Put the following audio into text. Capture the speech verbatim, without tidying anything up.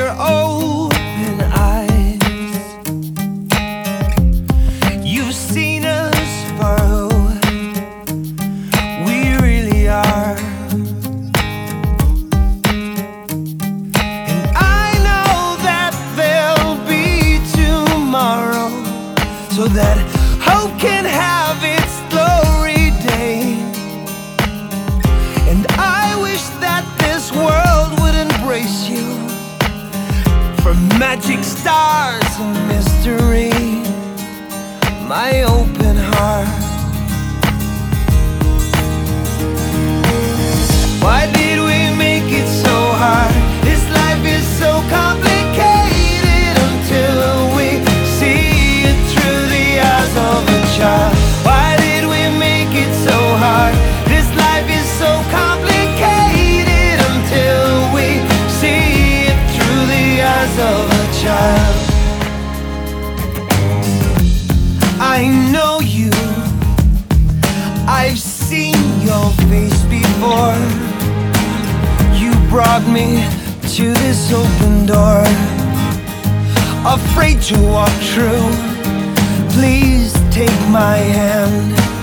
your open eyes. You've seen us for who we really are. And I know that there'll be tomorrow, so that hope can have its glory day. And I wish that this world would embrace you, for magic, stars, and mystery, my open heart. Why did we make it so hard? This life is so complicated until we see it through the eyes of a child. Why did we make it so hard? This life is so complicated until we see it through the eyes of a child. I know you, I've seen your face before. You brought me to this open door, afraid to walk through. Please take my hand.